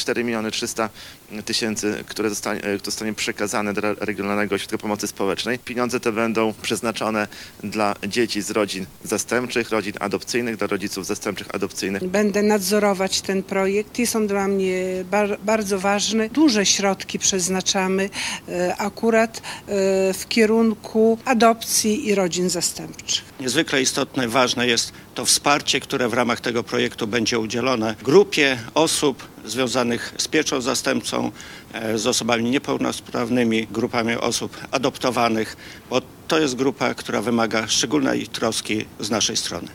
4 300 000, które zostanie przekazane do Regionalnego Ośrodka Pomocy Społecznej. Pieniądze te będą przeznaczone dla dzieci z rodzin zastępczych, rodzin adopcyjnych, dla rodziców zastępczych adopcyjnych. Będę nadzorować ten projekt. Jest on dla mnie bardzo ważny. Duże środki przeznaczamy akurat w kierunku adopcji i rodzin zastępczych. Niezwykle istotne, ważne jest to wsparcie, które w ramach tego projektu będzie udzielone grupie osób związanych z pieczą zastępczą, z osobami niepełnosprawnymi, grupami osób adoptowanych, bo to jest grupa, która wymaga szczególnej troski z naszej strony.